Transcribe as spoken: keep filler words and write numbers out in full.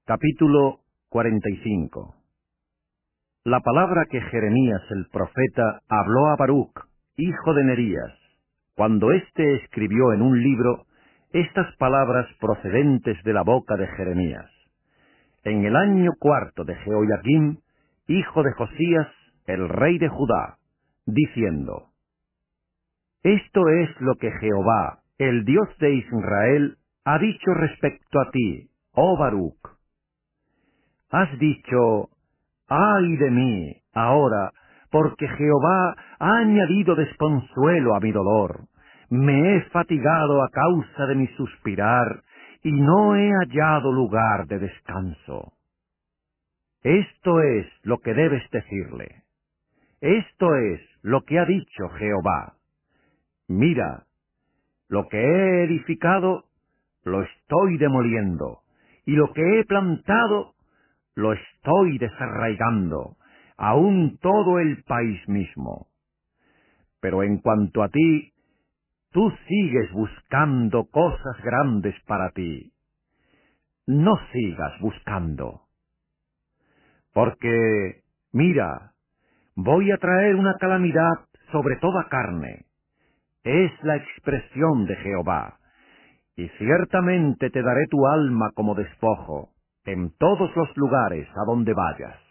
Capítulo cuarenta y cinco. La palabra que Jeremías el profeta habló a Baruch, hijo de Nerías, cuando éste escribió en un libro estas palabras procedentes de la boca de Jeremías, en el año cuarto de Jehoiakim, hijo de Josías, el rey de Judá, diciendo: Esto es lo que Jehová, el Dios de Israel, ha dicho respecto a ti, oh Baruch. Has dicho: ¡ay de mí, ahora, porque Jehová ha añadido desconsuelo a mi dolor! Me he fatigado a causa de mi suspirar, y no he hallado lugar de descanso. Esto es lo que debes decirle. Esto es lo que ha dicho Jehová. Mira, lo que he edificado, lo estoy demoliendo, y lo que he plantado, lo estoy desarraigando, aun todo el país mismo. Pero en cuanto a ti, tú sigues buscando cosas grandes para ti. No sigas buscando. Porque, mira, voy a traer una calamidad sobre toda carne. Es la expresión de Jehová. Y ciertamente te daré tu alma como despojo, en todos los lugares a donde vayas.